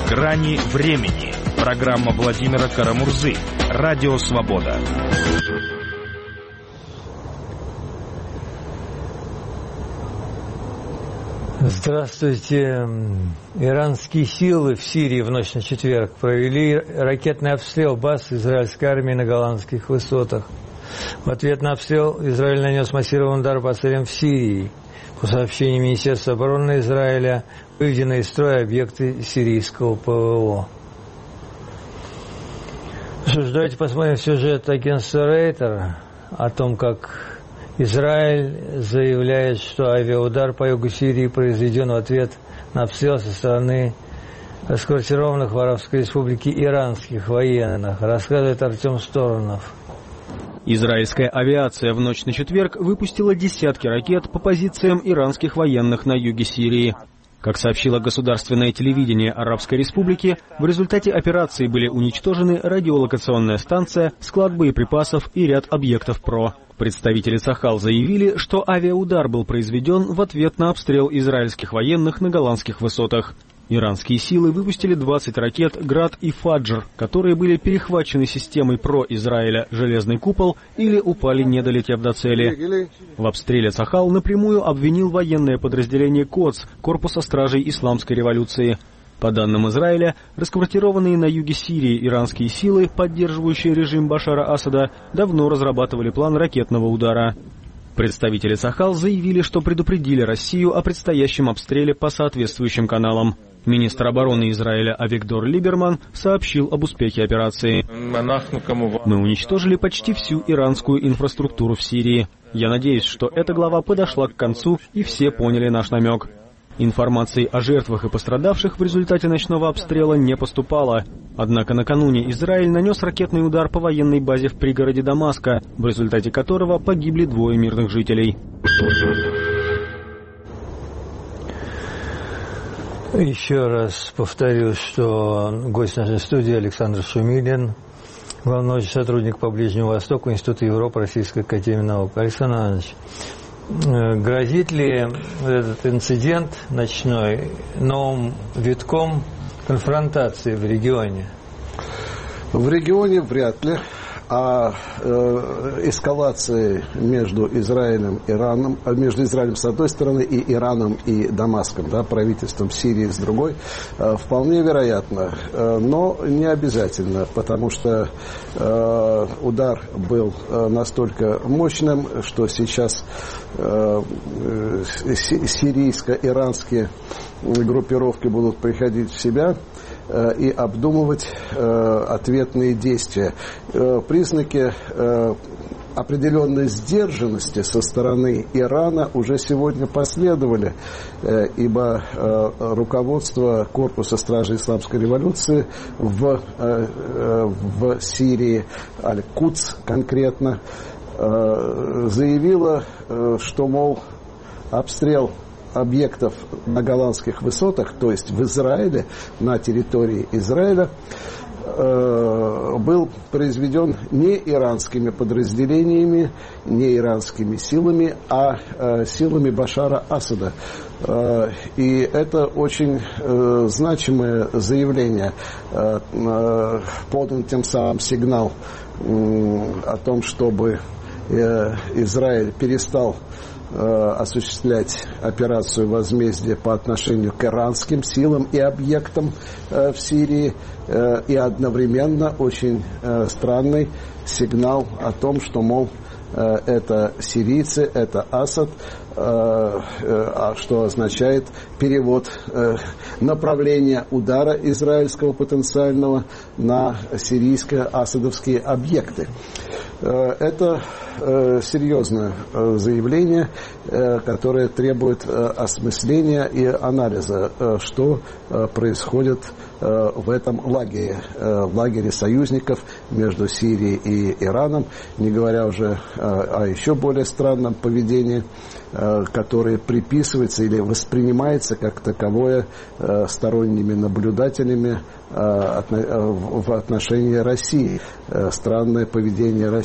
Грани времени. Программа Владимира Карамурзы. Радио Свобода. Здравствуйте. Иранские силы в Сирии в ночь на четверг провели ракетный обстрел баз израильской армии на Голландских высотах. В ответ на обстрел Израиль нанес массированный удар по целям в Сирии. По сообщению Министерства обороны Израиля, выведены из строя объекты сирийского ПВО. Что ж, давайте посмотрим сюжет агентства Рейтер о том, как Израиль заявляет, что авиаудар по югу Сирии произведен в ответ на обстрел со стороны расквартированных в Арабской Республике иранских военных. Рассказывает Артем Сторонов. Израильская авиация в ночь на четверг выпустила десятки ракет по позициям иранских военных на юге Сирии. Как сообщило государственное телевидение Арабской Республики, в результате операции были уничтожены радиолокационная станция, склад боеприпасов и ряд объектов ПРО. Представители Цахал заявили, что авиаудар был произведен в ответ на обстрел израильских военных на голландских высотах. Иранские силы выпустили 20 ракет «Град» и «Фаджр», которые были перехвачены системой ПРО Израиля «Железный купол» или упали, не долетев до цели. В обстреле Цахал напрямую обвинил военное подразделение КОЦ, Корпуса стражей Исламской революции. По данным Израиля, расквартированные на юге Сирии иранские силы, поддерживающие режим Башара Асада, давно разрабатывали план ракетного удара. Представители Цахал заявили, что предупредили Россию о предстоящем обстреле по соответствующим каналам. Министр обороны Израиля Авигдор Либерман сообщил об успехе операции. «Мы уничтожили почти всю иранскую инфраструктуру в Сирии. Я надеюсь, что эта глава подошла к концу и все поняли наш намек». Информации о жертвах и пострадавших в результате ночного обстрела не поступало. Однако накануне Израиль нанес ракетный удар по военной базе в пригороде Дамаска, в результате которого погибли 2 мирных жителей. Еще раз повторю, что гость нашей студии Александр Шумилин, главный научный сотрудник по Ближнему Востоку Института Европы Российской академии наук. Александр Иванович, грозит ли этот инцидент ночной новым витком конфронтации в регионе? В регионе вряд ли. А эскалации между Израилем и Ираном, между Израилем с одной стороны и Ираном и Дамаском, да, правительством Сирии с другой, вполне вероятно, но не обязательно, потому что удар был настолько мощным, что сейчас сирийско-иранские группировки будут приходить в себя и обдумывать ответные действия. Признаки определенной сдержанности со стороны Ирана уже сегодня последовали, ибо руководство Корпуса стражей Исламской революции в Сирии, Аль-Кудс конкретно, заявило, что, мол, обстрел объектов на голландских высотах, то есть в Израиле, на территории Израиля, был произведен не иранскими подразделениями, не иранскими силами, а силами Башара Асада. И это очень значимое заявление. Подан тем самым сигнал о том, чтобы Израиль перестал осуществлять операцию возмездия по отношению к иранским силам и объектам в Сирии, и одновременно очень странный сигнал о том, что, мол, это сирийцы, это Асад, что означает перевод направления удара израильского потенциального на сирийско-асадовские объекты. Это серьезное заявление, которое требует осмысления и анализа, что происходит в этом лагере, в лагере союзников между Сирией и Ираном, не говоря уже о еще более странном поведении, которое приписывается или воспринимается как таковое сторонними наблюдателями в отношении России. Странное поведение России.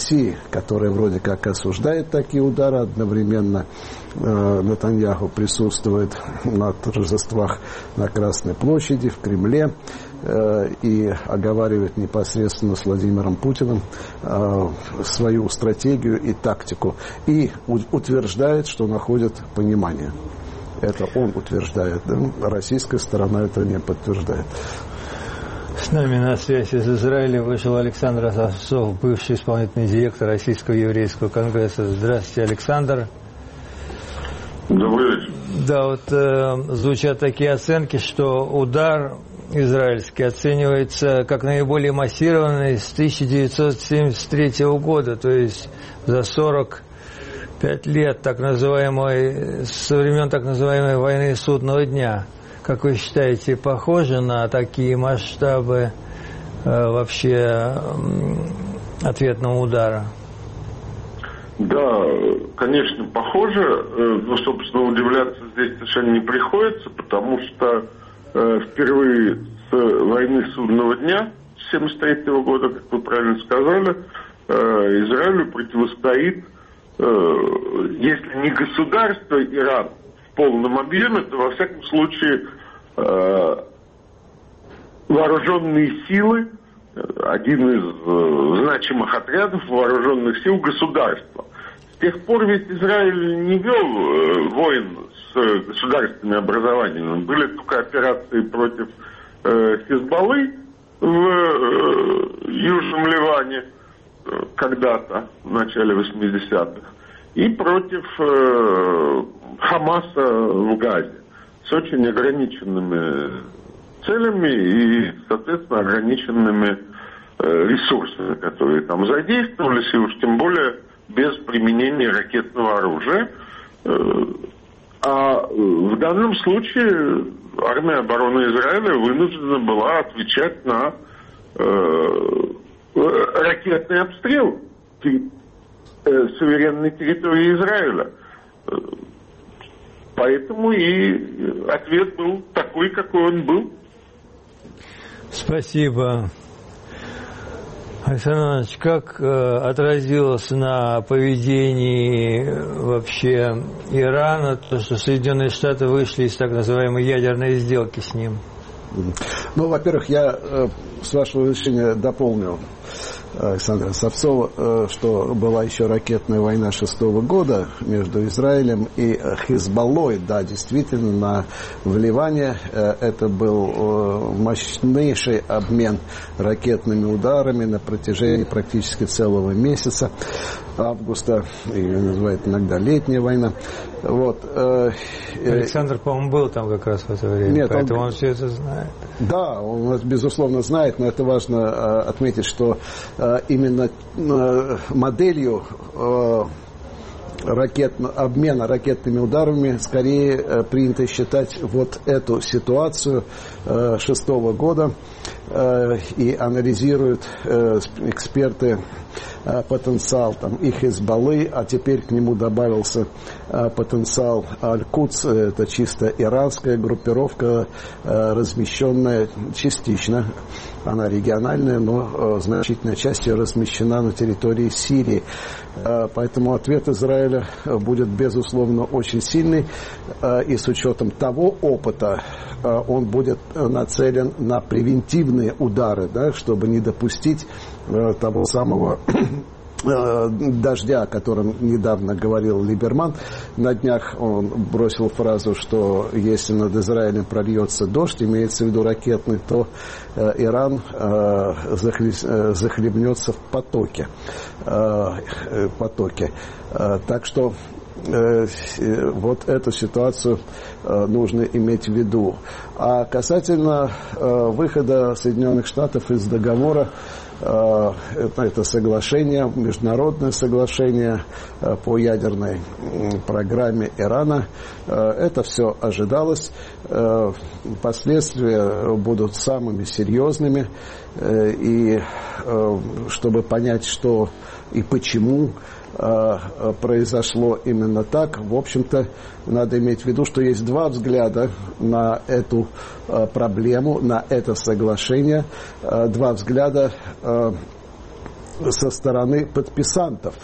России, которая вроде как осуждает такие удары, одновременно Нетаньяху присутствует на торжествах на Красной площади, в Кремле, и оговаривает непосредственно с Владимиром Путиным свою стратегию и тактику, и утверждает, что находит понимание. Это он утверждает, да? Российская сторона это не подтверждает. С нами на связи из Израиля вышел Александр Осовцов, бывший исполнительный директор Российского еврейского конгресса. Здравствуйте, Александр. Добрый вечер. Да, вот звучат такие оценки, что удар израильский оценивается как наиболее массированный с 1973 года, то есть за 45 лет со времен так называемой войны Судного дня. Как вы считаете, похоже на такие масштабы вообще ответного удара? Да, конечно, похоже, но, собственно, удивляться здесь совершенно не приходится, потому что впервые с войны Судного дня 1973 года, как вы правильно сказали, Израилю противостоит, если не государство Иран в полном объеме, то, во всяком случае, вооруженные силы, один из значимых отрядов вооруженных сил государства. С тех пор ведь Израиль не вел войн с государственными образованиями. Были только операции против Хизбаллы в Южном Ливане когда-то, в начале 80-х, и против Хамаса в Газе с очень ограниченными целями и, соответственно, ограниченными ресурсами, которые там задействовались, и уж тем более без применения ракетного оружия. А в данном случае армия обороны Израиля вынуждена была отвечать на ракетный обстрел суверенной территории Израиля. Поэтому и ответ был такой, какой он был. Спасибо. Александр Иванович, как отразилось на поведении вообще Ирана то, что Соединенные Штаты вышли из так называемой ядерной сделки с ним? Ну, во-первых, я, с вашего разрешения, дополню Александра Осовцова, что была еще ракетная война 6-го года между Израилем и Хизбаллой. Да, действительно, в Ливане это был мощнейший обмен ракетными ударами на протяжении практически целого месяца, августа, ее называют иногда летняя война. Вот. Александр, по-моему, был там как раз в это время, нет, поэтому он все это знает. Да, он, безусловно, знает, но это важно отметить, что именно моделью обмена ракетными ударами скорее принято считать вот эту ситуацию 6-го года, и анализируют эксперты потенциал там и Хизбаллы, а теперь к нему добавился потенциал Аль-Кудс, это чисто иранская группировка, размещенная частично, она региональная, но значительная часть ее размещена на территории Сирии. Поэтому ответ Израиля будет, безусловно, очень сильный, и с учетом того опыта он будет нацелен на превентивные удары, да, чтобы не допустить того самого дождя, о котором недавно говорил Либерман. На днях он бросил фразу, что если над Израилем прольется дождь, имеется в виду ракетный, то Иран захлебнется в потоке. Так что вот эту ситуацию нужно иметь в виду. А касательно выхода Соединенных Штатов из договора, это соглашение, международное соглашение по ядерной программе Ирана. Это все ожидалось. Последствия будут самыми серьезными. И чтобы понять, что и почему произошло именно так, в общем-то, надо иметь в виду, что есть два взгляда на эту проблему, на это соглашение. Два взгляда со стороны подписантов,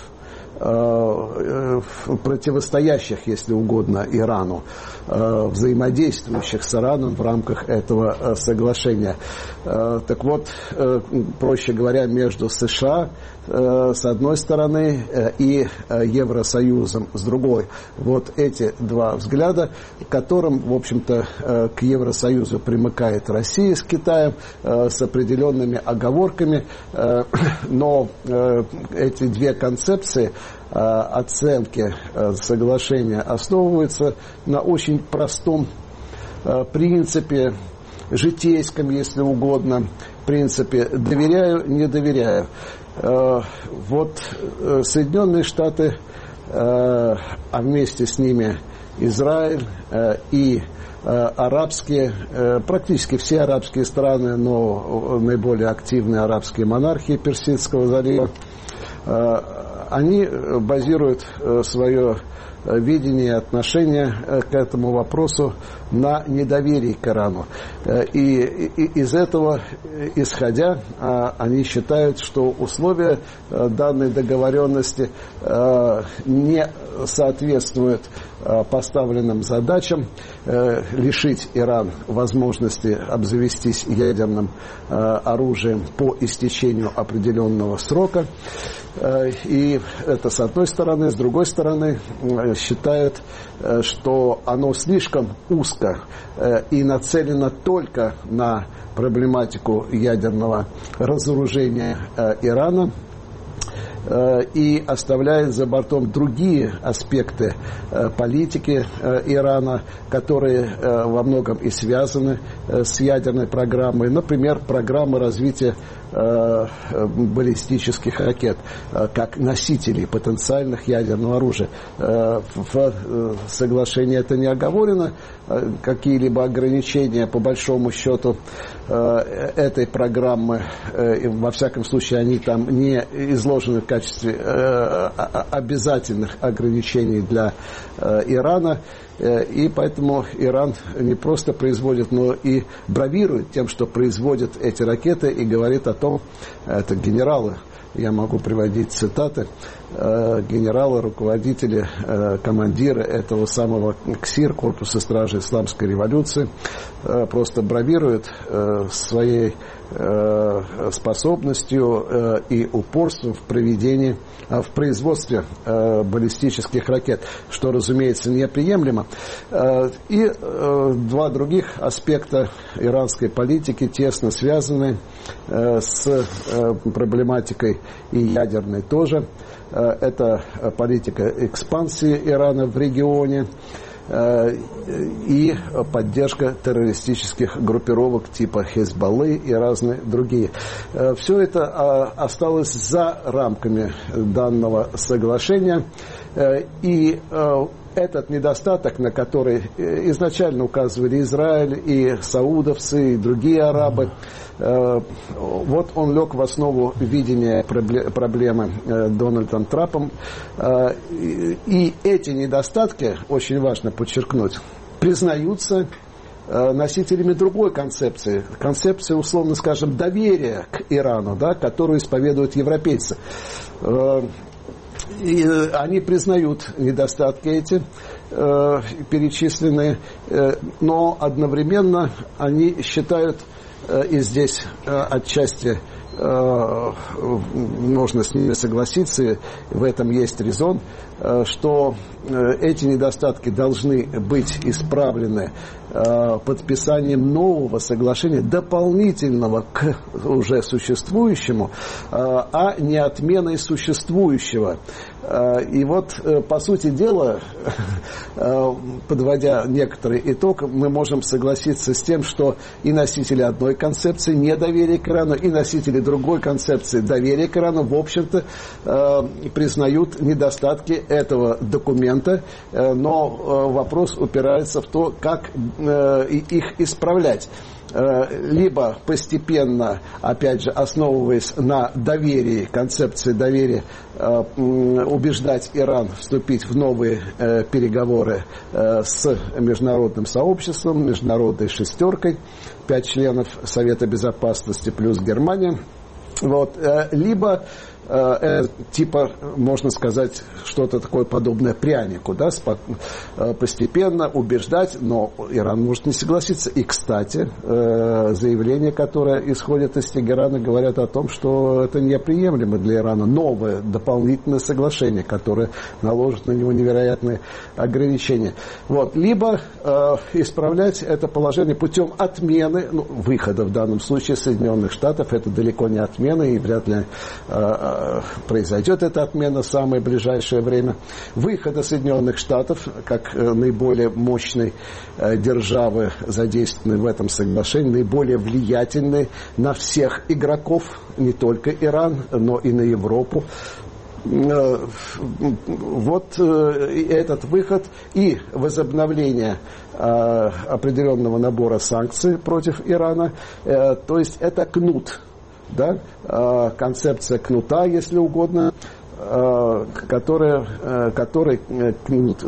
противостоящих, если угодно, Ирану, взаимодействующих с Ираном в рамках этого соглашения. Так вот, проще говоря, между США с одной стороны и Евросоюзом с другой. Вот эти два взгляда, к которым, в общем-то, к Евросоюзу примыкает Россия с Китаем с определенными оговорками, но эти две концепции оценки соглашения основываются на очень простом принципе, житейском, если угодно, принципе «доверяю, не доверяю». Вот Соединенные Штаты, а вместе с ними Израиль и арабские, практически все арабские страны, но наиболее активные арабские монархии Персидского залива, они базируют свое видение, отношение к этому вопросу на недоверии к Ирану. И из этого исходя, они считают, что условия данной договоренности не соответствуют поставленным задачам лишить Иран возможности обзавестись ядерным оружием по истечению определенного срока. И это с одной стороны. С другой стороны, считают, что оно слишком узко и нацелено только на проблематику ядерного разоружения Ирана и оставляет за бортом другие аспекты политики Ирана, которые во многом и связаны с ядерной программой. Например, программа развития баллистических ракет как носителей потенциальных ядерного оружия. В соглашении это не оговорено. Какие-либо ограничения, по большому счету, этой программы, во всяком случае, они там не изложены в качестве обязательных ограничений для Ирана. И поэтому Иран не просто производит, но и бравирует тем, что производит эти ракеты, и говорит о том, это генералы, я могу приводить цитаты, генералы, руководители, командиры этого самого КСИР, Корпуса стражи Исламской революции, просто бравируют своей способностью и упорством в проведении, в производстве баллистических ракет, что, разумеется, неприемлемо. И два других аспекта иранской политики тесно связаны с проблематикой и ядерной тоже. Это политика экспансии Ирана в регионе и поддержка террористических группировок типа Хезболлы и разные другие. Все это осталось за рамками данного соглашения, и этот недостаток, на который изначально указывали Израиль и саудовцы, и другие арабы, вот он лег в основу видения проблемы Дональдом Трампом. И эти недостатки, очень важно подчеркнуть, признаются носителями другой концепции, условно скажем, доверия к Ирану, да, которую исповедуют европейцы. И они признают недостатки эти, перечисленные, но одновременно они считают, и здесь отчасти можно с ними согласиться, и в этом есть резон, что эти недостатки должны быть исправлены подписанием нового соглашения, дополнительного к уже существующему, а не отменой существующего. И вот, по сути дела, подводя некоторый итог, мы можем согласиться с тем, что и носители одной концепции недоверия к Ирану, и носители другой концепции доверия к Ирану, в общем-то, признают недостатки этого документа, но вопрос упирается в то, как их исправлять. Либо постепенно, опять же, основываясь на доверии, концепции доверия, убеждать Иран вступить в новые переговоры с международным сообществом, международной шестеркой, 5 членов Совета Безопасности плюс Германия. Вот, либо типа, можно сказать, что-то такое подобное прянику, да, постепенно убеждать, но Иран может не согласиться. И, кстати, заявления, которые исходят из Тегерана, говорят о том, что это неприемлемо для Ирана. Новое, дополнительное соглашение, которое наложит на него невероятные ограничения. Вот. Либо исправлять это положение путем отмены, выхода в данном случае Соединенных Штатов. Это далеко не отмена, и вряд ли произойдет эта отмена в самое ближайшее время. Выхода Соединенных Штатов как наиболее мощной державы, задействованной в этом соглашении, наиболее влиятельной на всех игроков, не только Иран, но и на Европу. Вот этот выход и возобновление определенного набора санкций против Ирана, то есть это кнут. Да, концепция кнута, если угодно, который кнут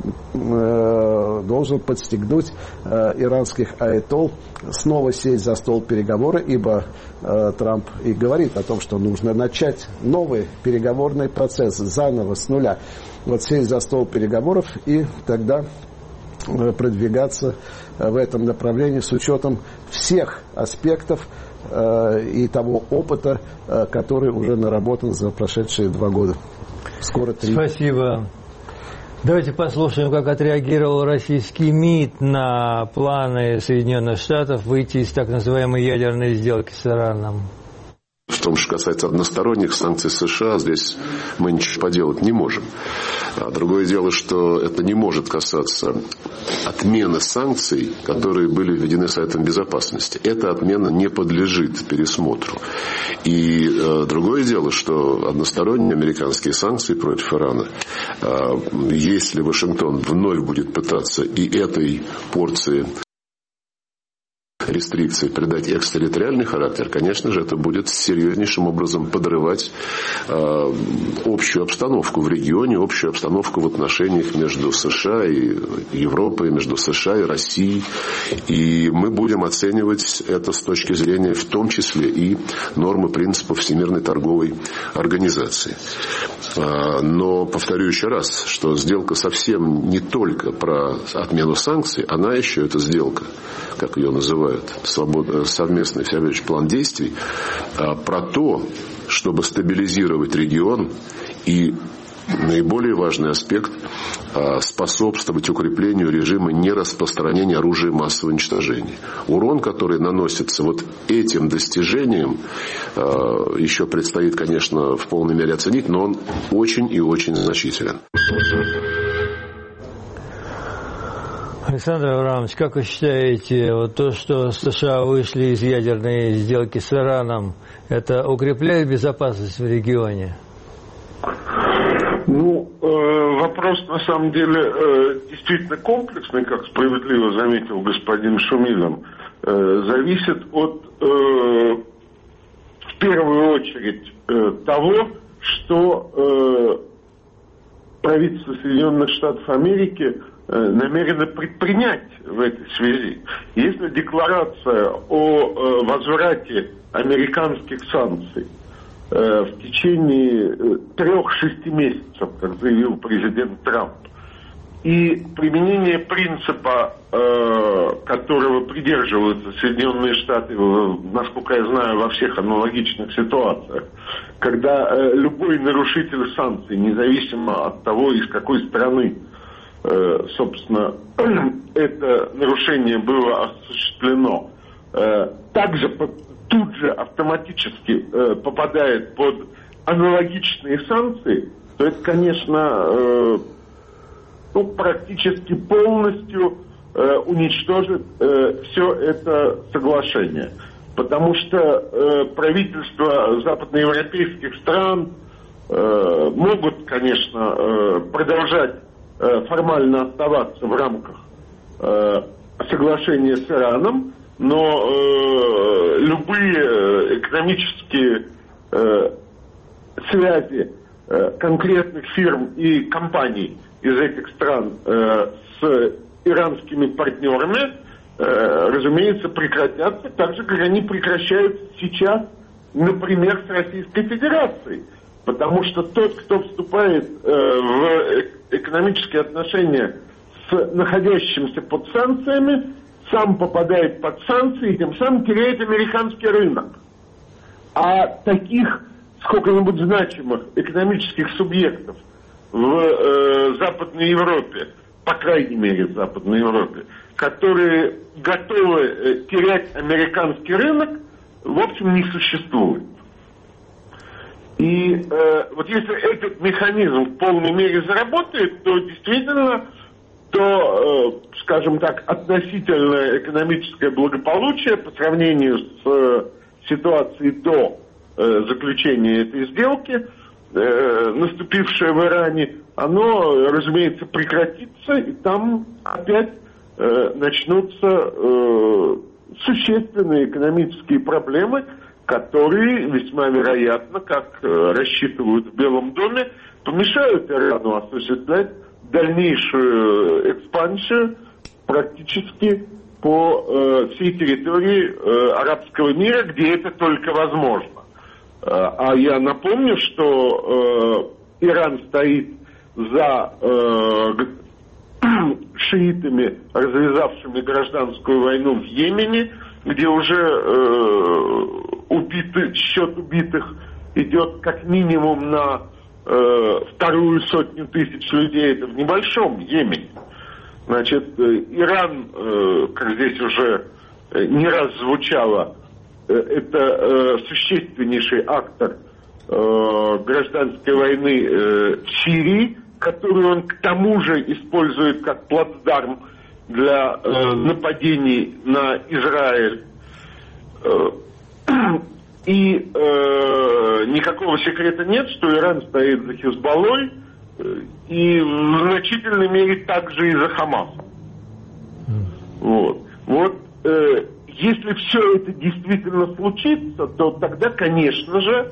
должен подстегнуть иранских аятол снова сесть за стол переговоров, ибо Трамп и говорит о том, что нужно начать новый переговорный процесс заново с нуля. Вот сесть за стол переговоров и тогда продвигаться в этом направлении с учетом всех аспектов и того опыта, который уже наработан за прошедшие 2 года. Скоро 3. Спасибо. Давайте послушаем, как отреагировал российский МИД на планы Соединенных Штатов выйти из так называемой ядерной сделки с Ираном. В том, что касается односторонних санкций США, здесь мы ничего поделать не можем. А другое дело, что это не может касаться отмены санкций, которые были введены Советом Безопасности. Эта отмена не подлежит пересмотру. И другое дело, что односторонние американские санкции против Ирана, если Вашингтон вновь будет пытаться и этой порции рестрикций придать экстерриториальный характер, конечно же, это будет серьезнейшим образом подрывать общую обстановку в регионе, общую обстановку в отношениях между США и Европой, между США и Россией. И мы будем оценивать это с точки зрения в том числе и нормы принципов Всемирной торговой организации. Но повторю еще раз, что сделка совсем не только про отмену санкций, она еще, эта сделка, как ее называют, совместный всеобъемлющий план действий, про то, чтобы стабилизировать регион и, наиболее важный аспект, способствовать укреплению режима нераспространения оружия массового уничтожения. Урон, который наносится вот этим достижением, еще предстоит, конечно, в полной мере оценить, но он очень и очень значителен. Александр Аврамович, как вы считаете, вот то, что США вышли из ядерной сделки с Ираном, это укрепляет безопасность в регионе? Вопрос на самом деле действительно комплексный, как справедливо заметил господин Шумилин, зависит от, в первую очередь, того, что правительство Соединенных Штатов Америки намерено предпринять в этой связи. Если декларация о возврате американских санкций в течение 3-6 месяцев, как заявил президент Трамп, и применение принципа, которого придерживаются Соединенные Штаты, насколько я знаю, во всех аналогичных ситуациях, когда любой нарушитель санкций, независимо от того, из какой страны, собственно, это нарушение было осуществлено, также тут же автоматически попадает под аналогичные санкции, то это, конечно, практически полностью уничтожит все это соглашение. Потому что правительства западноевропейских стран могут, конечно, продолжать формально оставаться в рамках соглашения с Ираном, но любые экономические связи конкретных фирм и компаний из этих стран с иранскими партнерами, разумеется, прекратятся, так же, как они прекращаются сейчас например, с Российской Федерацией. Потому что тот, кто вступает в экономические отношения с находящимся под санкциями, сам попадает под санкции и тем самым теряет американский рынок. А таких сколько-нибудь значимых экономических субъектов в Западной Европе, по крайней мере в Западной Европе, которые готовы терять американский рынок, в общем, не существует. И вот если этот механизм в полной мере заработает, то действительно, скажем так, относительное экономическое благополучие по сравнению с ситуацией до заключения этой сделки, наступившее в Иране, оно, разумеется, прекратится, и там опять начнутся существенные экономические проблемы, которые весьма вероятно, как рассчитывают в Белом доме, помешают Ирану осуществлять дальнейшую экспансию практически по всей территории арабского мира, где это только возможно. А я напомню, что Иран стоит за шиитами, развязавшими гражданскую войну в Йемене, где уже счет убитых идет как минимум на 200 тысяч людей, это в небольшом Йемене. Значит, Иран, как здесь уже не раз звучало, это существеннейший актор гражданской войны в Сирии, которую он к тому же использует как плацдарм для нападений на Израиль. И никакого секрета нет, что Иран стоит за Хизбаллой и в значительной мере также и за Хамасом. Вот. Если все это действительно случится, то тогда, конечно же,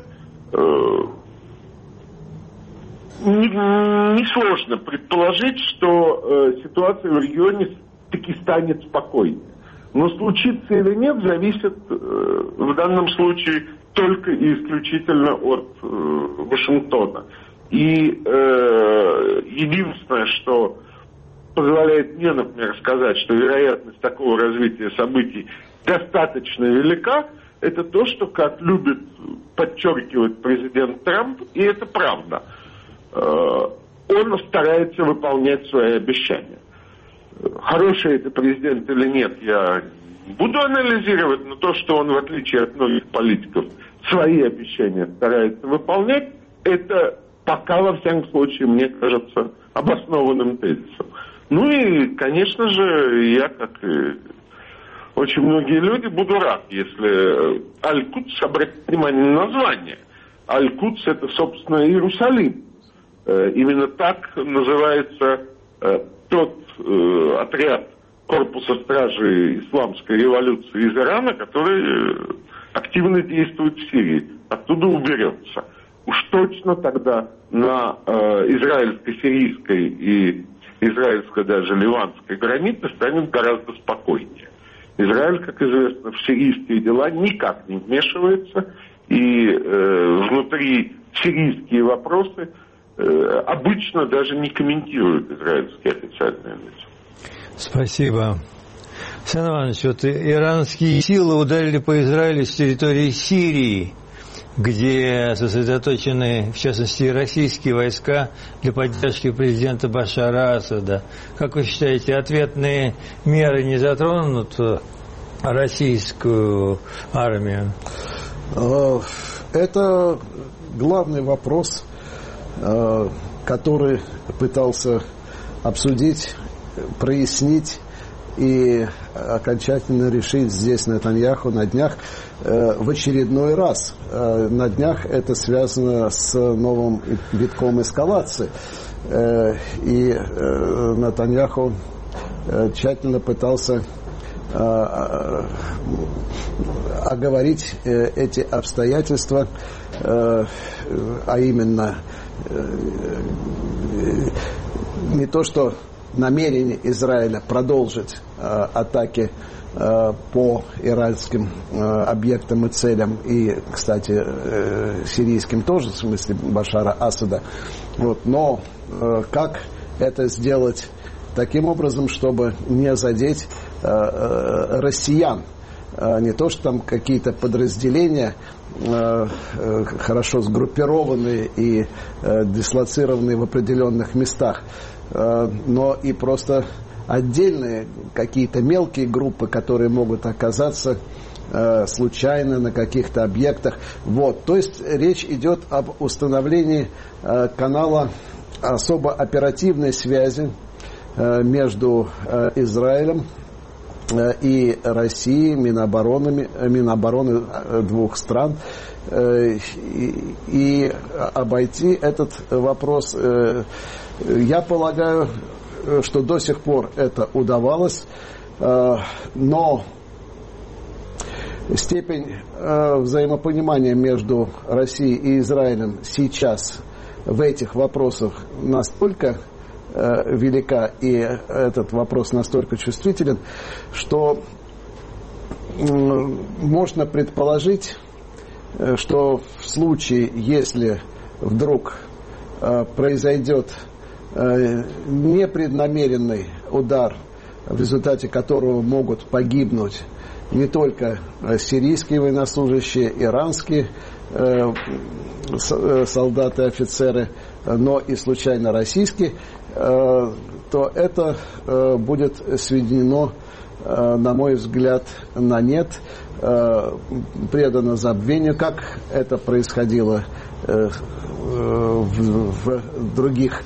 несложно предположить, что ситуация в регионе таки станет спокойнее. Но случится или нет, зависит в данном случае только и исключительно от Вашингтона. И единственное, что позволяет мне, например, сказать, что вероятность такого развития событий достаточно велика, это то, что, как любит подчеркивать президент Трамп, и это правда, он старается выполнять свои обещания. Хороший это президент или нет, я не буду анализировать, но то, что он, в отличие от многих политиков, свои обещания старается выполнять, это пока, во всяком случае, мне кажется, обоснованным тезисом. Ну и, конечно же, я, как и очень многие люди, буду рад, если Аль-Кудс обратит внимание на название. Аль-Кудс — это, собственно, Иерусалим. Именно так называется тот отряд корпуса стражей исламской революции из Ирана, который активно действует в Сирии. Оттуда уберется. Уж точно тогда на израильско-сирийской и израильской даже ливанской границе станет гораздо спокойнее. Израиль, как известно, в сирийские дела никак не вмешивается, и внутри сирийские вопросы обычно даже не комментируют израильские официальные лица. Спасибо. Александр Иванович, вот иранские силы ударили по Израилю с территории Сирии, где сосредоточены, в частности, российские войска для поддержки президента Башара Асада. Как вы считаете, ответные меры не затронут российскую армию? Это главный вопрос, который пытался обсудить, прояснить и окончательно решить здесь Нетаньяху на днях в очередной раз. На днях это связано с новым витком эскалации. И Нетаньяху тщательно пытался оговорить эти обстоятельства, а именно не то, что намерение Израиля продолжить атаки по иранским объектам и целям, и, кстати, сирийским тоже, в смысле Башара Асада. Вот. Но как это сделать таким образом, чтобы не задеть россиян? Не то, что там какие-то подразделения хорошо сгруппированные и дислоцированные в определенных местах, но и просто отдельные какие-то мелкие группы, которые могут оказаться случайно на каких-то объектах. Вот. То есть речь идет об установлении канала особо оперативной связи между Израилем и Россией, Минобороны двух стран, и обойти этот вопрос. Я полагаю, что до сих пор это удавалось, но степень взаимопонимания между Россией и Израилем сейчас в этих вопросах настолько велика, и этот вопрос настолько чувствителен, что можно предположить, что в случае, если вдруг произойдет непреднамеренный удар, в результате которого могут погибнуть не только сирийские военнослужащие, иранские солдаты, офицеры, но и случайно российские, то это будет сведено, на мой взгляд, на нет, предано забвению, как это происходило в других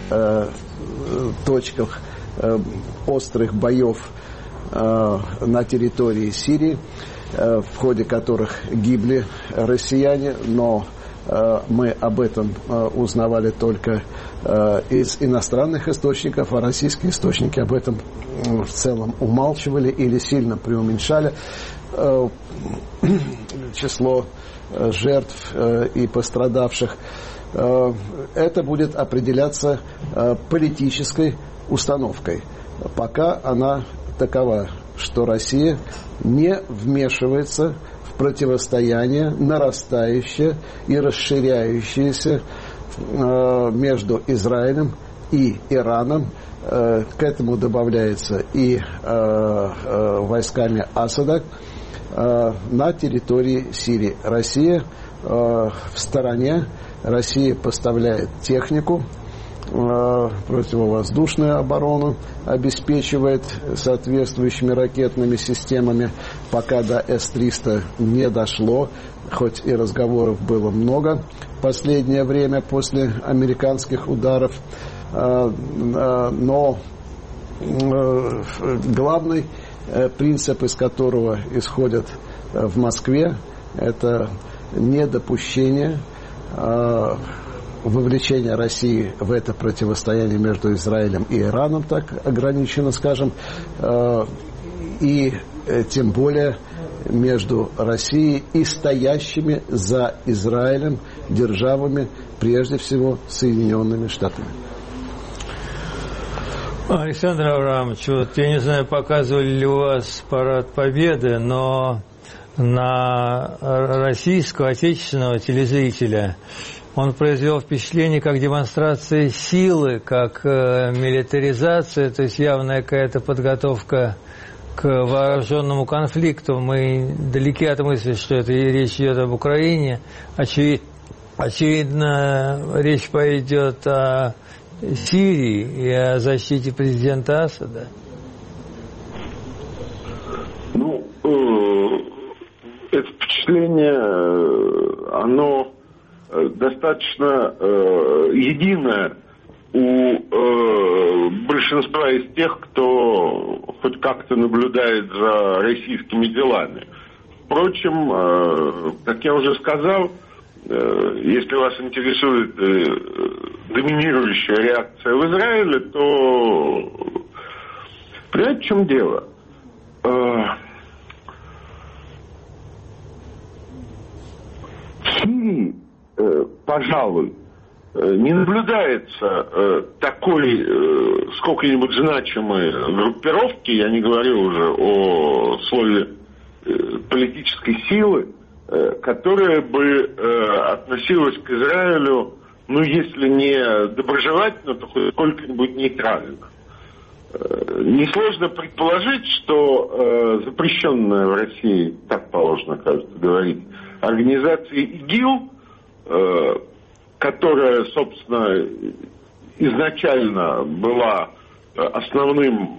точках острых боев на территории Сирии, в ходе которых гибли россияне, но мы об этом узнавали только из иностранных источников, а российские источники об этом в целом умалчивали или сильно преуменьшали число жертв и пострадавших. Это будет определяться политической установкой. Пока она такова, что Россия не вмешивается в противостояние нарастающее и расширяющееся между Израилем и Ираном. К этому добавляется и войсками Асада на территории Сирии. Россия в стороне, Россия поставляет технику, противовоздушную оборону обеспечивает соответствующими ракетными системами. Пока до С-300 не дошло, хоть и разговоров было много в последнее время после американских ударов, но главный принцип, из которого исходят в Москве, это недопущение вовлечение России в это противостояние между Израилем и Ираном, так ограничено, скажем, и тем более между Россией и стоящими за Израилем державами, прежде всего Соединенными Штатами. Александр Авраамович, вот я не знаю, показывали ли у вас парад Победы, но на российского, отечественного телезрителя он произвел впечатление как демонстрация силы, как милитаризация, то есть явная какая-то подготовка к вооруженному конфликту. Мы далеки от мысли, что это речь идет об Украине. Очевидно, речь пойдет о Сирии и о защите президента Асада. Ну, это впечатление, оно достаточно единое у большинства из тех, кто хоть как-то наблюдает за российскими делами. Впрочем, как я уже сказал, если вас интересует доминирующая реакция в Израиле, то понимаете, в чем дело? В Сирии, пожалуй, не наблюдается такой сколько-нибудь значимой группировки, я не говорю уже о слове политической силы, которая бы относилась к Израилю, ну, если не доброжелательно, то хоть сколько-нибудь нейтрально. Несложно предположить, что запрещенная в России, так положено, кажется, говорить, организация ИГИЛ, которая, собственно, изначально была основным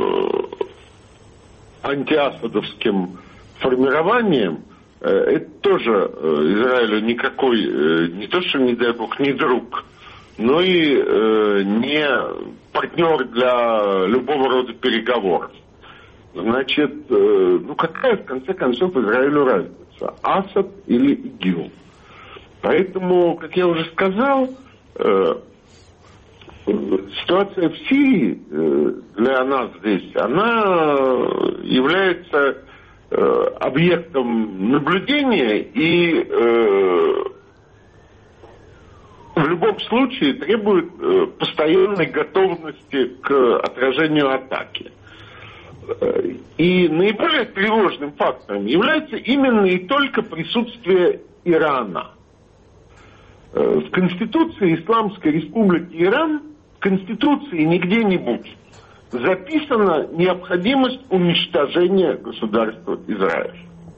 антиасадовским формированием, это тоже Израилю никакой, не то что, не дай бог, не друг, но и не партнер для любого рода переговоров. Значит, ну какая, в конце концов, Израилю разница? Асад или ИГИЛ? Поэтому, как я уже сказал, ситуация в Сирии для нас здесь, она является объектом наблюдения и в любом случае требует постоянной готовности к отражению атаки. И наиболее тревожным фактором является именно и только присутствие Ирана. В Конституции Исламской Республики Иран, в Конституции нигде не будет записана необходимость уничтожения государства Израиль.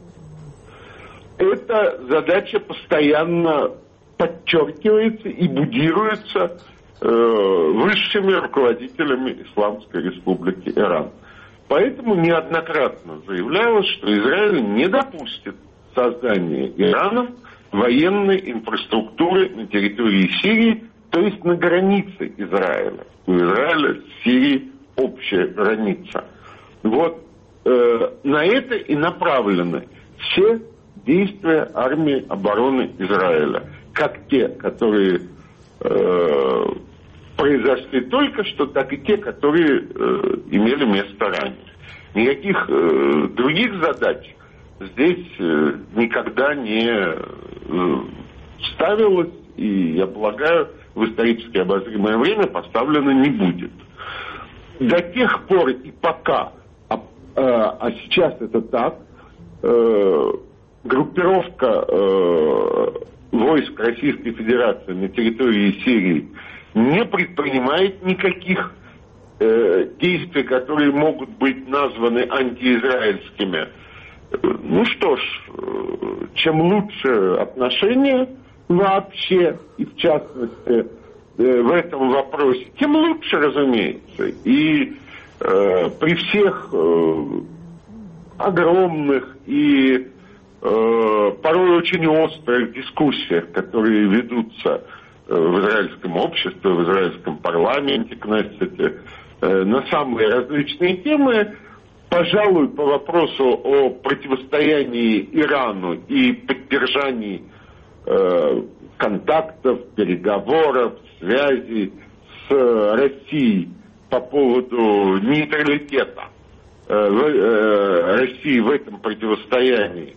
Эта задача постоянно подчеркивается и будируется высшими руководителями Исламской Республики Иран. Поэтому неоднократно заявлялось, что Израиль не допустит создания Ираном военной инфраструктуры на территории Сирии, то есть на границе Израиля. У Израиля с Сирией общая граница. Вот на это и направлены все действия армии обороны Израиля. Как те, которые произошли только что, так и те, которые имели место ранее. Никаких других задач здесь никогда не ставилось, и, я полагаю, в исторически обозримое время поставлено не будет. До тех пор и пока, а сейчас это так, группировка войск Российской Федерации на территории Сирии не предпринимает никаких действий, которые могут быть названы антиизраильскими. Ну что ж, чем лучше отношения вообще, и в частности в этом вопросе, тем лучше, разумеется. И при всех огромных и порой очень острых дискуссиях, которые ведутся в израильском обществе, в израильском парламенте, Кнессете, на самые различные темы, пожалуй, по вопросу о противостоянии Ирану и поддержании контактов, переговоров, связей с Россией по поводу нейтралитета России в этом противостоянии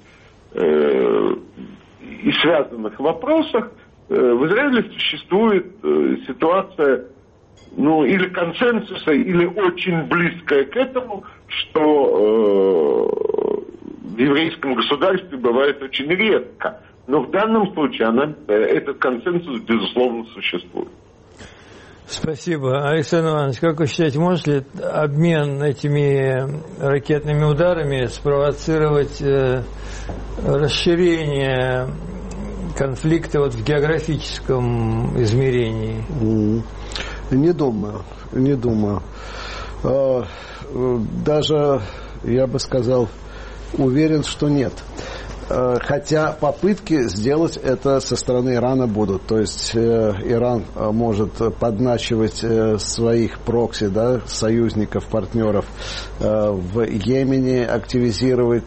и связанных вопросах, в Израиле существует ситуация, ну, или консенсуса, или очень близкая к этому, что в еврейском государстве бывает очень редко. Но в данном случае этот консенсус, безусловно, существует. Спасибо. Александр Иванович, как вы считаете, может ли обмен этими ракетными ударами спровоцировать расширение конфликта вот в географическом измерении? Не думаю. Даже, я бы сказал, уверен, что нет. Хотя попытки сделать это со стороны Ирана будут. То есть Иран может подначивать своих прокси, да, союзников, партнеров в Йемене, активизировать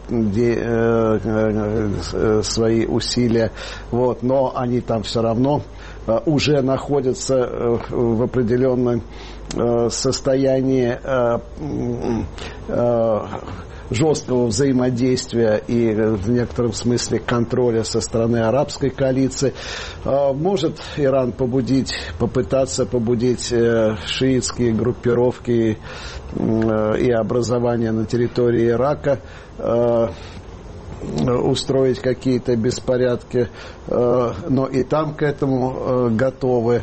свои усилия. Вот. Но они там все равно уже находятся в определенном состоянии жесткого взаимодействия и в некотором смысле контроля со стороны арабской коалиции. Может Иран попытаться побудить шиитские группировки и образования на территории Ирака устроить какие-то беспорядки, но и там к этому готовы.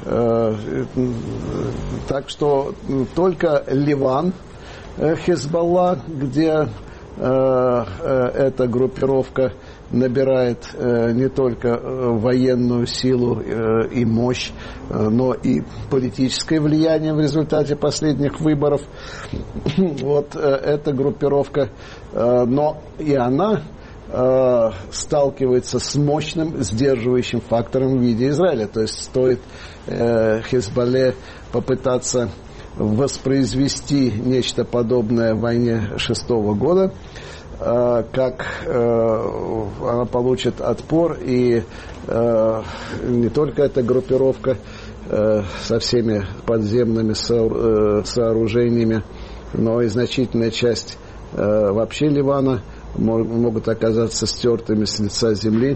Так что только Ливан, Хизбалла, где эта группировка набирает не только военную силу и мощь, но и политическое влияние в результате последних выборов. Вот эта группировка, но и она сталкивается с мощным сдерживающим фактором в виде Израиля. То есть стоит Хизбалле попытаться воспроизвести нечто подобное в войне 2006 года, как она получит отпор, и не только эта группировка со всеми подземными сооружениями, но и значительная часть вообще Ливана могут оказаться стертыми с лица земли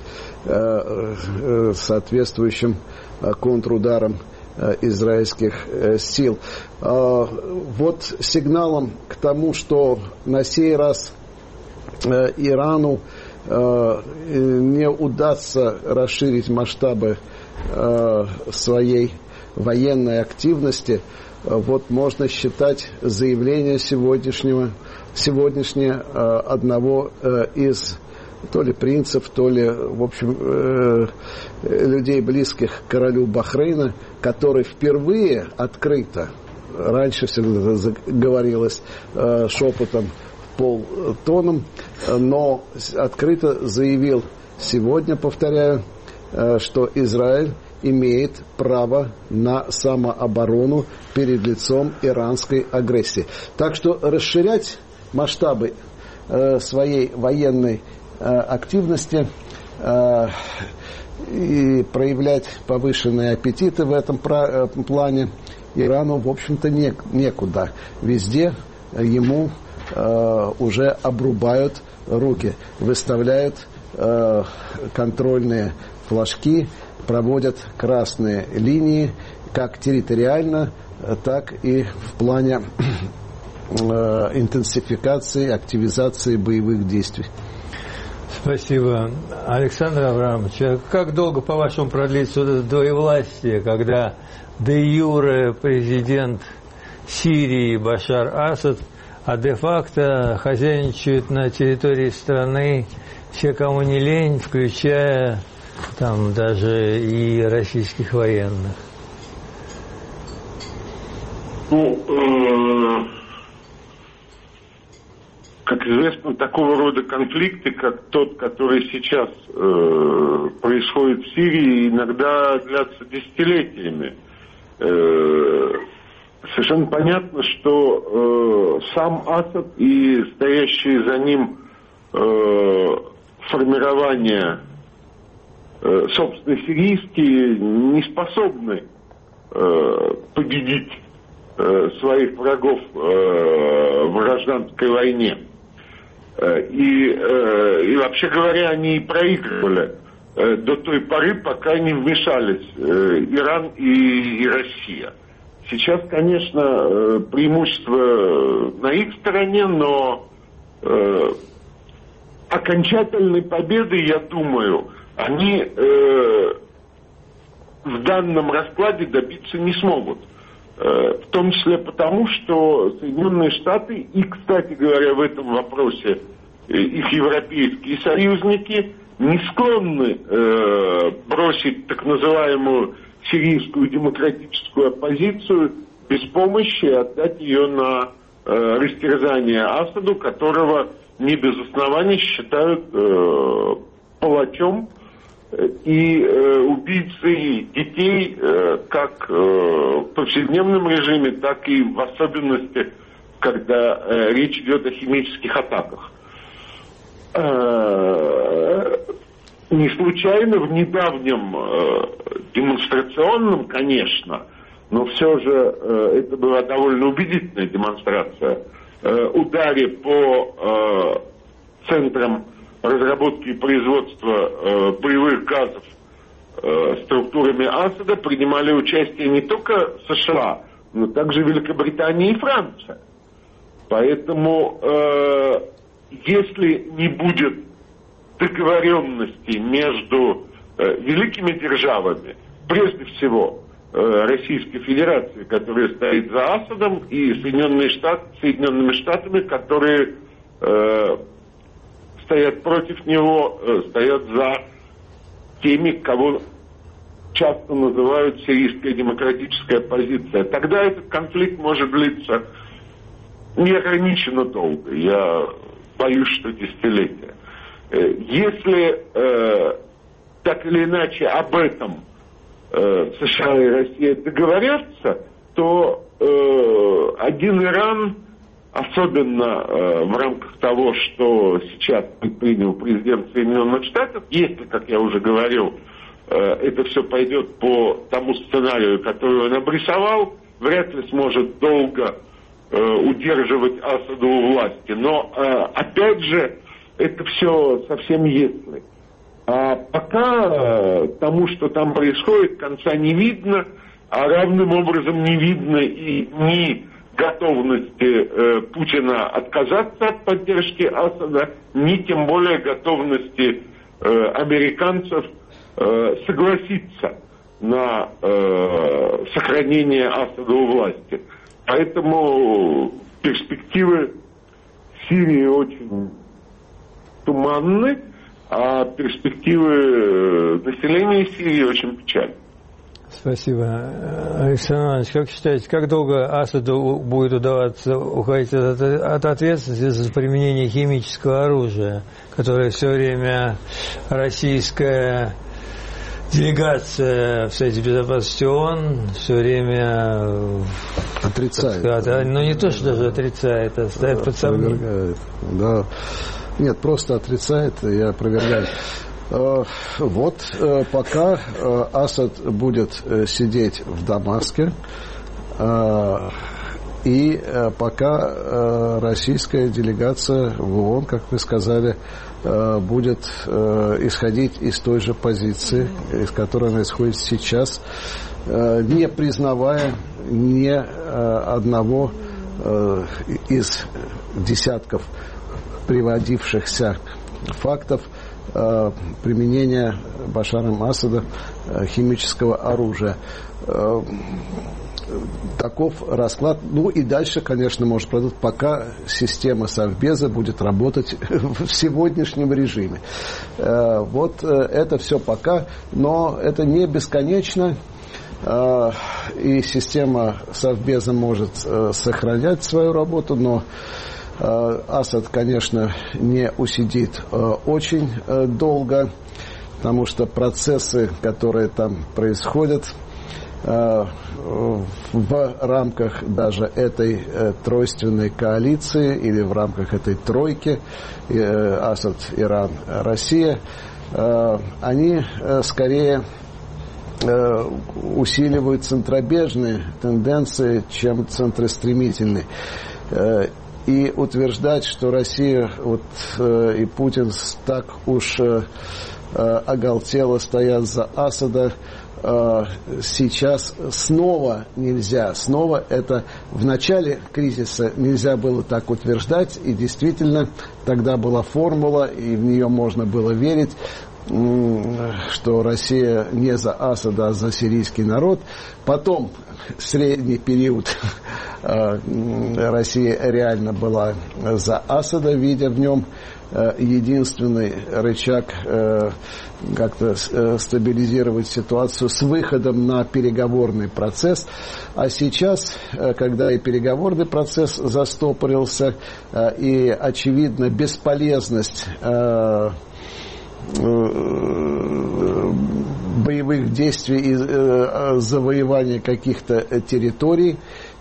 соответствующим контрударом израильских сил. Вот сигналом к тому, что на сей раз Ирану не удастся расширить масштабы своей военной активности, вот можно считать заявление сегодняшнее одного из то ли принцев, то ли, в общем, людей, близких к королю Бахрейна, который впервые открыто, раньше всегда говорилось шепотом, полтоном, но открыто заявил сегодня, повторяю, что Израиль имеет право на самооборону перед лицом иранской агрессии. Так что расширять масштабы своей военной активности и проявлять повышенные аппетиты в этом плане Ирану, в общем-то, некуда. Везде ему уже обрубают руки, выставляют контрольные флажки, проводят красные линии, как территориально, так и в плане интенсификации, активизации боевых действий. Спасибо. Александр Аврамович, как долго, по-вашему, продлится двоевластие, когда де-юре президент Сирии Башар Асад, а де-факто хозяйничают на территории страны все, кому не лень, включая там даже и российских военных? Как известно, такого рода конфликты, как тот, который сейчас происходит в Сирии, иногда длятся десятилетиями. Совершенно понятно, что сам Асад и стоящие за ним формирования, собственно, сирийские, не способны победить своих врагов в гражданской войне. И вообще говоря, они проигрывали до той поры, пока не вмешались Иран и Россия. Сейчас, конечно, преимущество на их стороне, но окончательной победы, я думаю, они в данном раскладе добиться не смогут. В том числе потому, что Соединенные Штаты и, кстати говоря, в этом вопросе их европейские союзники не склонны бросить так называемую сирийскую демократическую оппозицию без помощи и отдать ее на растерзание Асаду, которого не без оснований считают палачом и убийцей детей как в повседневном режиме, так и в особенности, когда речь идет о химических атаках. Не случайно в недавнем демонстрационном, конечно, но все же это была довольно убедительная демонстрация, ударе по центрам разработки и производства боевых газов структурами Асада принимали участие не только США, но также Великобритания и Франция. Поэтому, если не будет договоренности между великими державами, прежде всего Российской Федерации, которая стоит за Асадом, и Соединенными Штатами, которые стоят против него, стоят за теми, кого часто называют сирийская демократическая оппозиция. Тогда этот конфликт может длиться неограниченно долго. Я боюсь, что десятилетия. Если так или иначе об этом США и Россия договорятся, то один Иран, особенно в рамках того, что сейчас предпринял президент Соединенных Штатов, если, как я уже говорил, это все пойдет по тому сценарию, который он обрисовал, вряд ли сможет долго удерживать Асаду у власти. Но, опять же, это все совсем если. А пока тому, что там происходит, конца не видно, а равным образом не видно и ни готовности Путина отказаться от поддержки Асада, ни тем более готовности американцев согласиться на сохранение Асада у власти. Поэтому перспективы Сирии очень туманны, а перспективы населения Сирии очень печальны. Спасибо. Александр Иванович, как считаете, как долго Асаду будет удаваться уходить от ответственности за применение химического оружия, которое все время российская делегация в Совете Безопасности ООН все время отрицает? Ну не то, что даже отрицает, а ставит под сомнение. Да. Нет, просто отрицает и опровергает. Вот пока Асад будет сидеть в Дамаске, и пока российская делегация в ООН, как вы сказали, будет исходить из той же позиции, из которой она исходит сейчас, не признавая ни одного из десятков приводившихся фактов применения Башаром Асадом химического оружия. Таков расклад. Ну и дальше, конечно, может продолжить, пока система Совбеза будет работать в сегодняшнем режиме. Вот это все пока, но это не бесконечно. И система Совбеза может сохранять свою работу, но Асад, конечно, не усидит очень долго, потому что процессы, которые там происходят в рамках даже этой тройственной коалиции или в рамках этой тройки Асад, Иран, Россия, они скорее усиливают центробежные тенденции, чем центростремительные. И утверждать, что Россия и Путин так уж оголтело стоят за Асада, сейчас снова нельзя. Снова это в начале кризиса нельзя было так утверждать, и действительно тогда была формула, и в нее можно было верить, что Россия не за Асада, а за сирийский народ. Потом, средний период, Россия реально была за Асада, видя в нем единственный рычаг как-то стабилизировать ситуацию с выходом на переговорный процесс. А сейчас, когда и переговорный процесс застопорился, и очевидно бесполезность боевых действий и завоевания каких-то территорий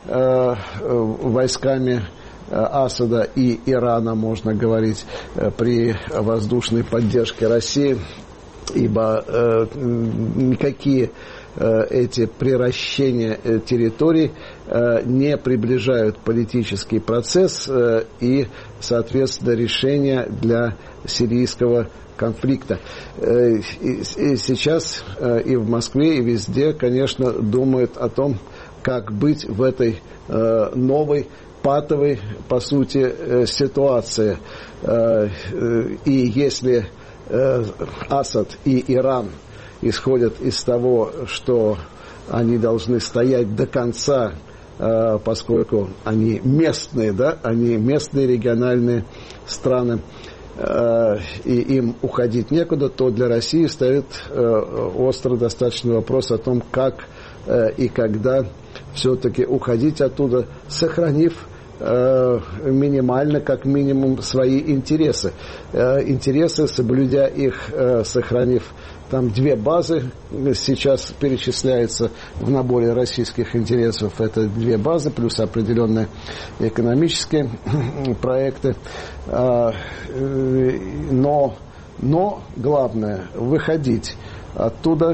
войсками Асада и Ирана, можно говорить, при воздушной поддержке России, ибо никакие эти приращения территорий не приближают политический процесс и, соответственно, решение для сирийского конфликта. И сейчас и в Москве, и везде, конечно, думают о том, как быть в этой новой патовой, по сути, ситуации. И если Асад и Иран исходят из того, что они должны стоять до конца, поскольку они местные, да, они местные региональные страны, и им уходить некуда, то для России стоит острый достаточно вопрос о том, как и когда все-таки уходить оттуда, сохранив минимально, как минимум, свои интересы. Интересы, соблюдя их, сохранив там 2 базы, сейчас перечисляется в наборе российских интересов. Это 2 базы, плюс определенные экономические проекты. Но главное выходить оттуда,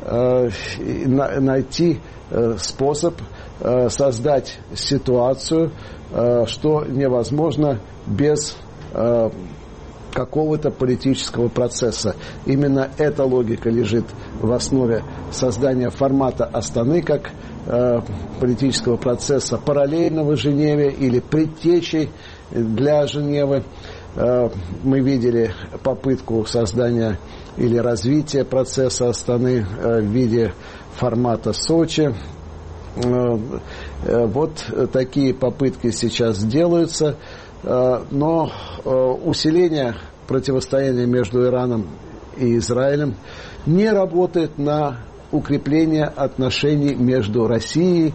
найти способ создать ситуацию, что невозможно без какого-то политического процесса. Именно эта логика лежит в основе создания формата Астаны как политического процесса, параллельного Женеве или предтечей для Женевы. Мы видели попытку создания или развития процесса Астаны в виде формата Сочи. Вот такие попытки сейчас делаются, но усиление противостояния между Ираном и Израилем не работает на укрепление отношений между Россией,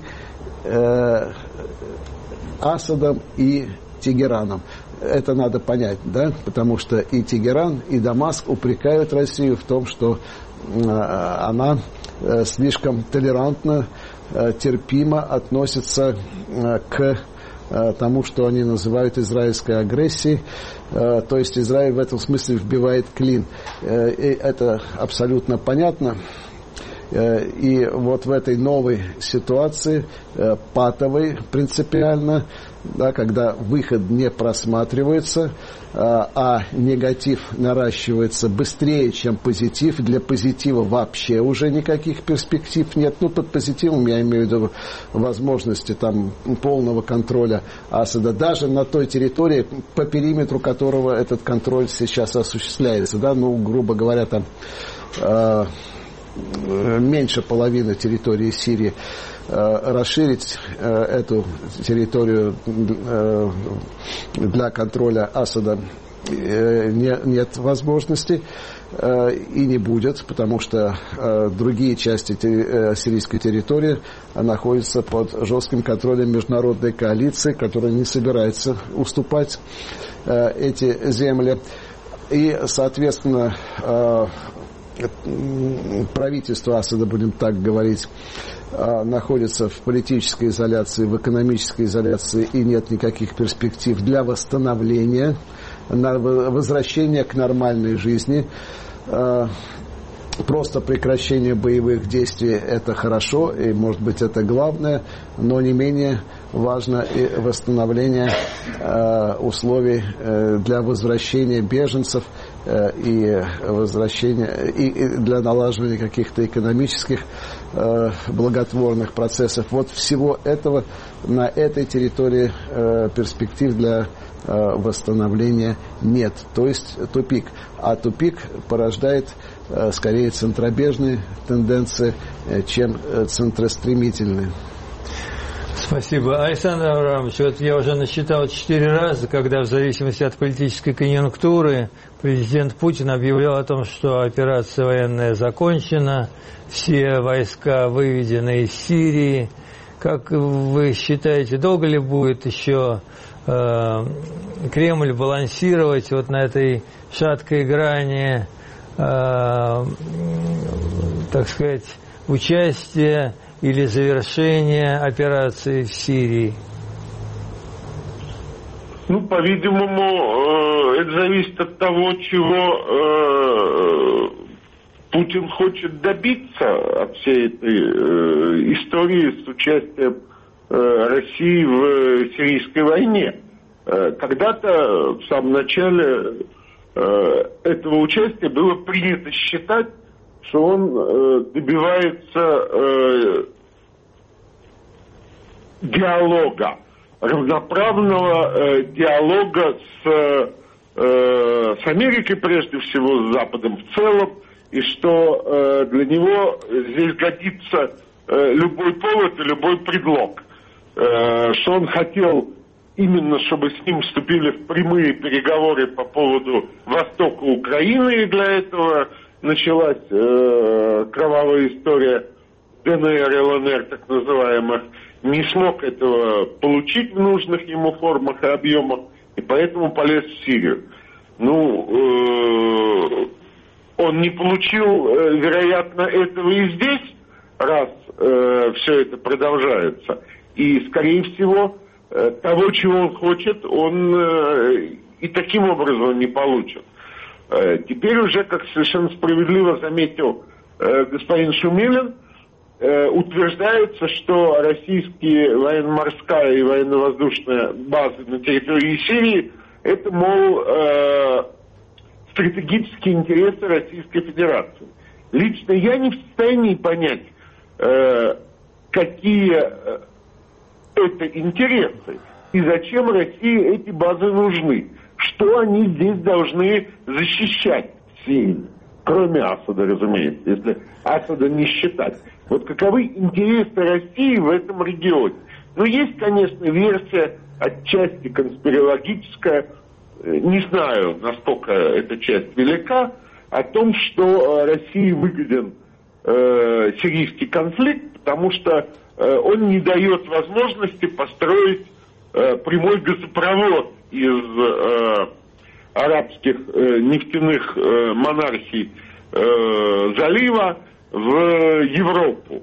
Асадом и Тегераном. Это надо понять, да? Потому что и Тегеран, и Дамаск упрекают Россию в том, что она слишком толерантно, терпимо относится к тому, что они называют израильской агрессией. То есть Израиль в этом смысле вбивает клин. И это абсолютно понятно. И вот в этой новой ситуации, патовой принципиально, да, когда выход не просматривается, а негатив наращивается быстрее, чем позитив. Для позитива вообще уже никаких перспектив нет. Ну, под позитивом я имею в виду возможности там полного контроля Асада, даже на той территории, по периметру которого этот контроль сейчас осуществляется. Да? Ну, грубо говоря, там меньше половины территории Сирии. Расширить эту территорию для контроля Асада нет возможности и не будет, потому что другие части сирийской территории находятся под жестким контролем международной коалиции, которая не собирается уступать эти земли. И, соответственно, правительство Асада, будем так говорить, находится в политической изоляции, в экономической изоляции, и нет никаких перспектив для восстановления, возвращения к нормальной жизни. Просто прекращение боевых действий – это хорошо, и, может быть, это главное, но не менее важно и восстановление условий для возвращения беженцев и возвращения и для налаживания каких-то экономических благотворных процессов. Вот всего этого на этой территории перспектив для восстановления нет. То есть тупик. А тупик порождает скорее центробежные тенденции, чем центростремительные. Спасибо. Александр Аврамович, вот я уже насчитал 4 раза, когда в зависимости от политической конъюнктуры президент Путин объявлял о том, что операция военная закончена, все войска выведены из Сирии. Как вы считаете, долго ли будет еще Кремль балансировать вот на этой шаткой грани, так сказать, участия или завершения операции в Сирии? Ну, по-видимому, это зависит от того, чего Путин хочет добиться от всей этой истории с участием России в сирийской войне. Когда-то в самом начале этого участия было принято считать, что он добивается диалога, равноправного диалога с Америкой, прежде всего, с Западом в целом, и что для него здесь годится любой повод и любой предлог. Что он хотел именно, чтобы с ним вступили в прямые переговоры по поводу востока Украины, и для этого началась кровавая история ДНР и ЛНР, так называемых, не смог этого получить в нужных ему формах и объемах, и поэтому полез в Сирию. Он не получил, вероятно, этого и здесь, раз все это продолжается. И, скорее всего, того, чего он хочет, он и таким образом не получит. Теперь уже, как совершенно справедливо заметил господин Шумилин, утверждается, что российские военно-морская и военно-воздушная базы на территории Сирии — это, мол, стратегические интересы Российской Федерации. Лично я не в состоянии понять, какие это интересы и зачем России эти базы нужны. Что они здесь должны защищать в Сирии? Кроме Асада, разумеется, если Асада не считать. Вот каковы интересы России в этом регионе? Есть, конечно, версия отчасти конспирологическая, не знаю, насколько эта часть велика, о том, что России выгоден сирийский конфликт, потому что он не дает возможности построить прямой газопровод из арабских нефтяных монархий залива в Европу.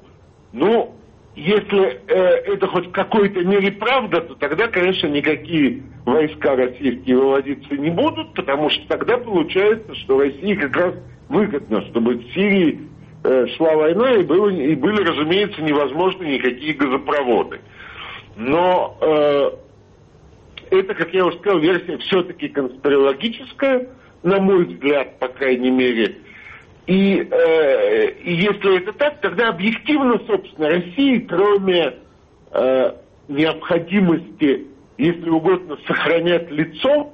Если это хоть в какой-то мере правда, то тогда, конечно, никакие войска российские выводиться не будут, потому что тогда получается, что России как раз выгодно, чтобы в Сирии шла война и были, разумеется, невозможны никакие газопроводы. Но это, как я уже сказал, версия все-таки конспирологическая, на мой взгляд, по крайней мере. И если это так, тогда объективно, собственно, России, кроме необходимости, если угодно, сохранять лицо,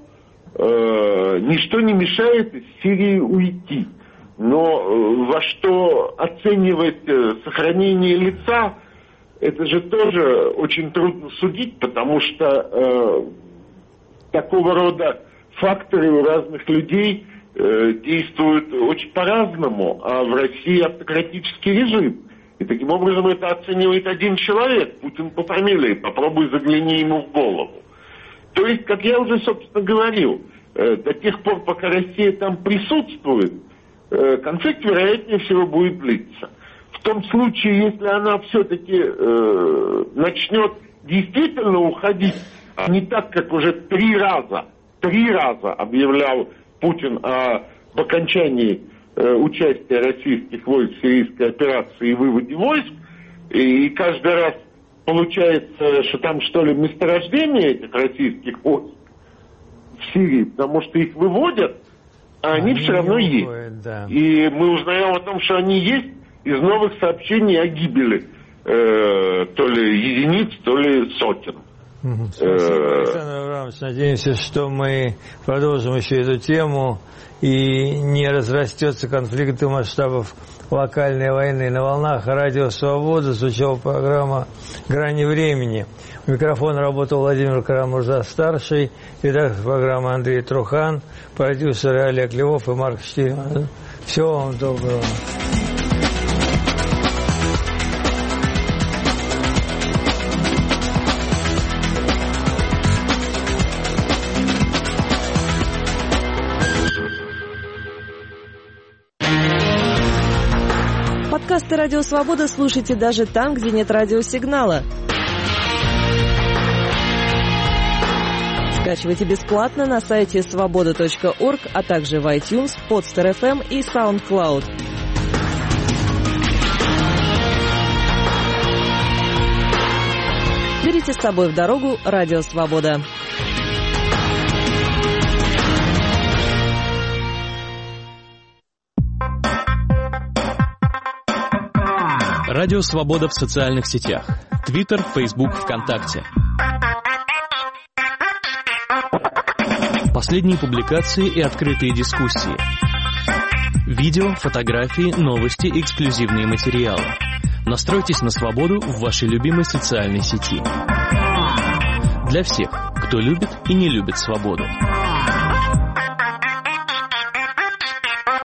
ничто не мешает из Сирии уйти. Но во что оценивать сохранение лица, это же тоже очень трудно судить, потому что такого рода факторы у разных людей действуют очень по-разному, а в России автократический режим. И таким образом это оценивает один человек, Путин по фамилии, попробуй загляни ему в голову. То есть, как я уже, собственно, говорил, до тех пор, пока Россия там присутствует, конфликт, вероятнее всего, будет длиться. В том случае, если она все-таки начнет действительно уходить, а не так, как уже три раза объявлял Путин об окончании участия российских войск в сирийской операции и выводе войск, и каждый раз получается, что там, что ли, месторождение этих российских войск в Сирии, потому что их выводят, а они все равно есть. Да. И мы узнаем о том, что они есть из новых сообщений о гибели то ли единиц, то ли сотен. Спасибо, Александр Аврамович. Надеемся, что мы продолжим еще эту тему и не разрастется конфликт до масштабов локальной войны. На волнах Радио Свобода звучала программа «Грани времени». У микрофона работал Владимир Карамурза-старший, редактор программы Андрей Трухан, продюсеры Олег Львов и Марк Штильман. Всего вам доброго. Подкасты «Радио Свобода» слушайте даже там, где нет радиосигнала. Скачивайте бесплатно на сайте svoboda.org, а также в iTunes, Podster FM и SoundCloud. Вместе с тобой в дорогу. Радио Свобода. Радио Свобода в социальных сетях. Твиттер, Фейсбук, ВКонтакте. Последние публикации и открытые дискуссии. Видео, фотографии, новости и эксклюзивные материалы. Настройтесь на свободу в вашей любимой социальной сети. Для всех, кто любит и не любит свободу.